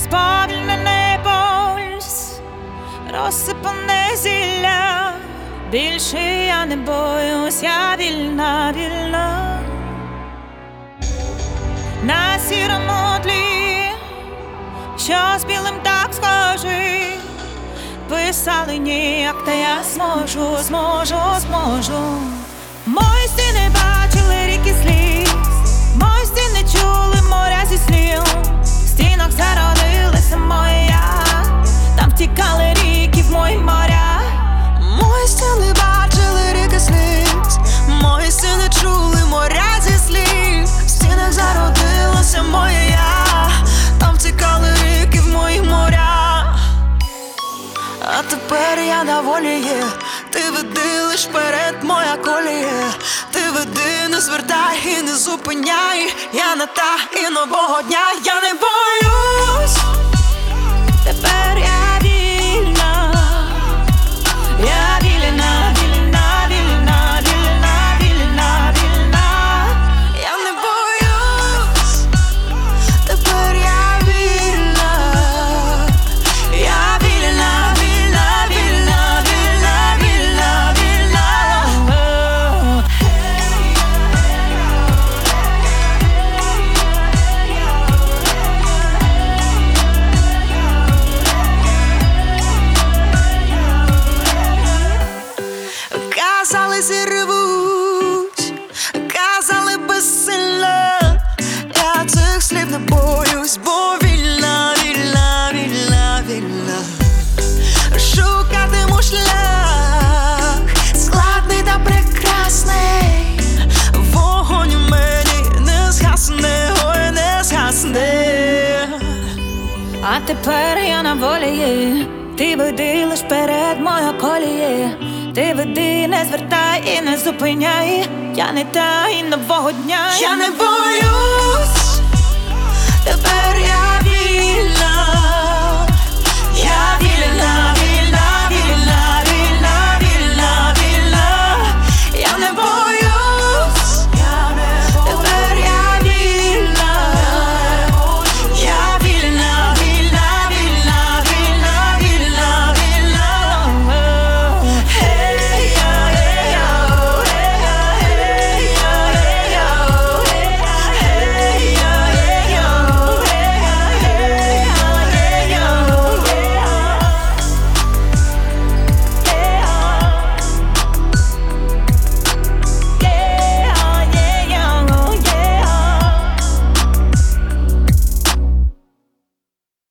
сповільнений пульс, розсипане зілля. Більше я не боюсь, я вільна, вільна. На сірому тлі, що з білим так схожий, писали ніяк, та я зможу, зможу, зможу. Мої стіни бачили ріки сліз, мої стіни чули моря зі слів. В стінах зародилася моя, там втікали ріки в мої моря. Мої стіни бачили ріки сліз, мої стіни чули моря зі слів. В стінах зародилася моя, там втікали ріки в мої моря. А тепер я на волі є, ти веди лиш вперед, моя колія. Ти веди, не звертай і не зупиняй. Я не та і нового дня, я не боюсь. Тепер я вільна, я вільна, вільна, вільна, вільна, вільна, вільна. Я не боюсь, тепер я вільна. Я вільна, вільна, вільна, вільна, вільна, вільна. Казали, зірвуть, казали безсилля. Я цих слів не боюсь, бо вільна, вільна, вільна, вільна. Шукатиму шлях, складний та прекрасний. Вогонь у мені не згасне, ой, не згасне. А тепер я на волі є, ти веди лиш перед моя коліє. Ти веди, не звертай і не зупиняй. Я не та і нового дня, Я не боюсь, тепер я